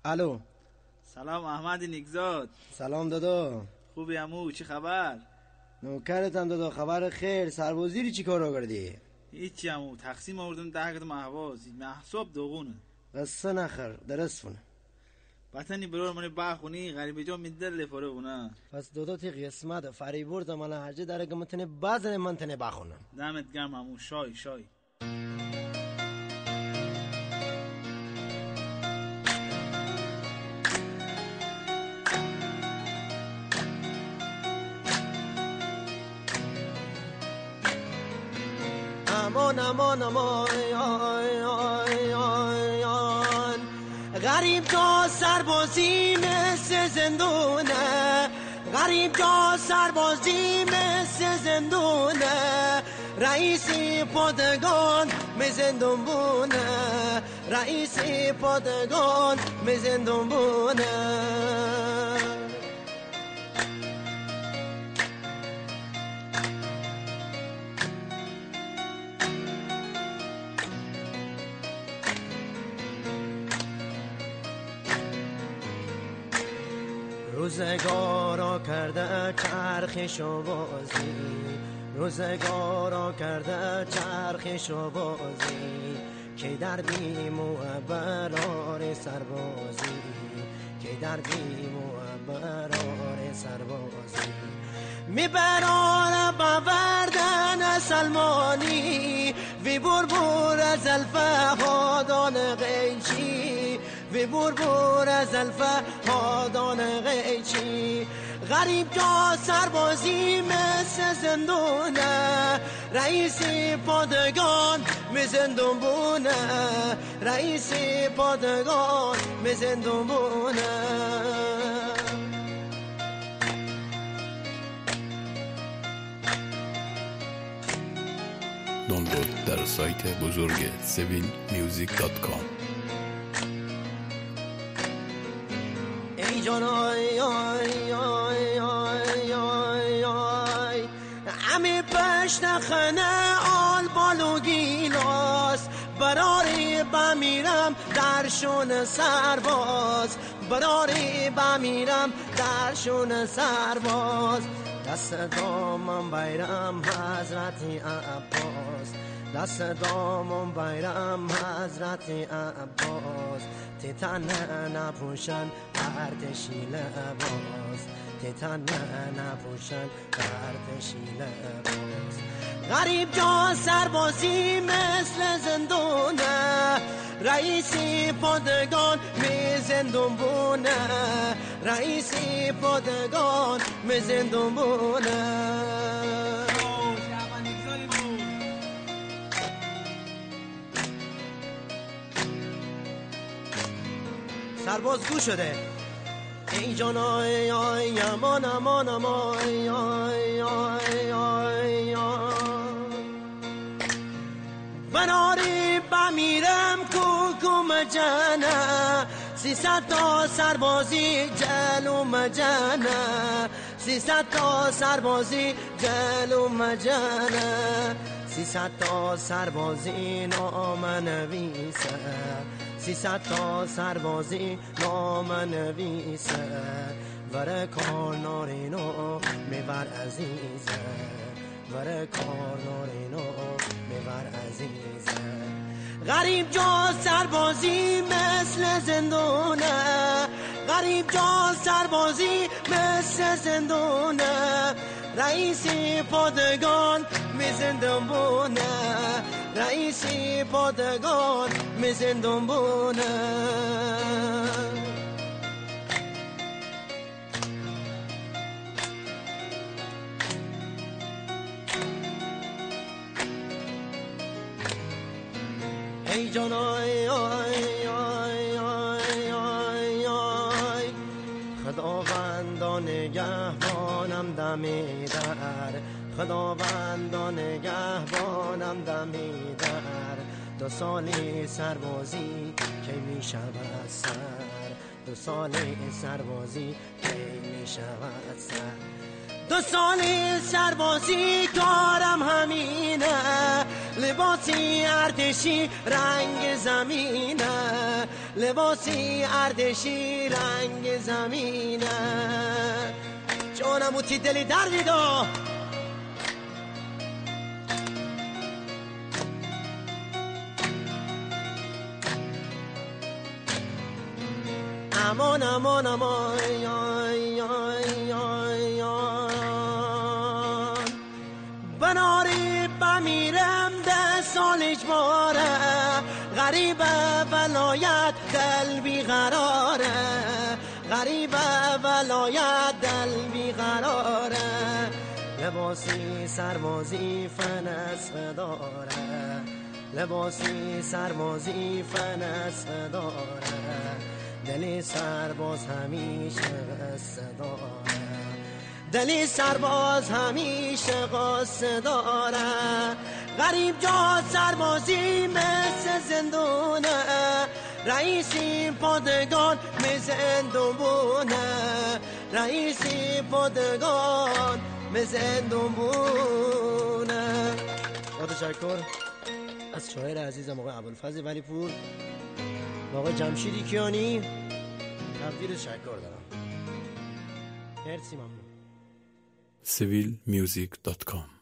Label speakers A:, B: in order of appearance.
A: الو.
B: سلام احمد نیکزاد.
A: سلام دادا.
B: خوبی عمو؟ چی خبر؟
A: نوکرتم دادا. خبر خیر. سربازی چی کارا کردی؟
B: هیچی عمو، تقسیم آوردم 10 کت محواز محسوب دوغونه
A: قصه نخر درست فونه
B: بطنی برور منی باخونی غریبه جا میدر لفاره بونه.
A: پس دادا تی قسمت فریبورد من هرجه داره که متنه بازن من تنه باخونم.
B: دمت گرم عمو. شای
A: امان امان امان غریب جا سربازی مثل زندونه، غریب جا سربازی مثل زندونه، رئیسی پادگان می زندون بونه، رئیسی پادگان می زندون بونه. روزگارا کرده چرخش و بازی، روزگارا کرده چرخش و بازی، که دردیم و برار سربازی، که دردیم و برار سربازی. میبران باوردن سلمانی وی بربور از الفهادان غیچی، وی بربور از الفهادان غیچی. غریب جا سربازی مثل زندونه، رئیسی پادگان می زندون بونه، رئیسی پادگان می زندون بونه.
C: دانلود در سایت بزرگ sevilmusic.com.
A: ای جان آی آی آی آی آی آی همه پشت خنه آل بالو گیلاس، براری بمیرم درشون سرباز، براری بمیرم درشون سرباز. دست دامم بیرم حضرت عباس، دست دامم بیرم حضرت عباس. تیتن نپوشن ارتشی لباس، تیتن نپوشن ارتشی لباس. غریب جا سربازی مثل زندونه، رئیسی پادگان می زندون بونه، رئیسی پادگان می زندون بونه. سرباز گو شده. ای جان آی آی امان امان امان آی آی آی آی براری بمیرم کوکوم جنه، 300 تا سربازی جلوم جنه، 300 تا سربازی جلوم جنه، 300 تا سربازی نام نویسه، 300 تا سربازی نام نویسه. ور کار نارینو میبر عزیزه، ور کار نارینو میبر عزیزه. غریب جا سربازی مثل زندونه، غریب جا سربازی مثل زندونه، رئیسی پادگان می زندون بونه، رئیسی پادگان می زندون بونه. ای جان آی آی آی آی آی آی خداوندان نگهبانم دمی در، خداوندان نگهبانم دمی در. 2 سالی سربازی کی می شود سر، 2 سالی سربازی کی می شود سر. 2 سالی سربازی کارم همینه، لباسی ارتشی رنگ زمینه، لباسی اردشی رنگ زمینه جانم و تی دلی دردیدا امان امان امان بناری بمیرم ده سالش باره غریبه ولایت دل بیقراره غریبه ولایت دل بیقراره لباسی سربازی فنس داره لباسی سربازی فنس داره دلی سرباز همیشه قصه داره دلی سرباز همیشه قصه داره غریب جا سربازی مثل زندونه رئیسی پادگان مثل زندونه رئیسی پادگان مثل زندونه. با تشکر از شاعر عزیزم آقای ابوالفضل ولیپور و آقای جمشیدی کیانی تقدیر تشکر دارم. مرسی ممنون.
C: civilmusic.com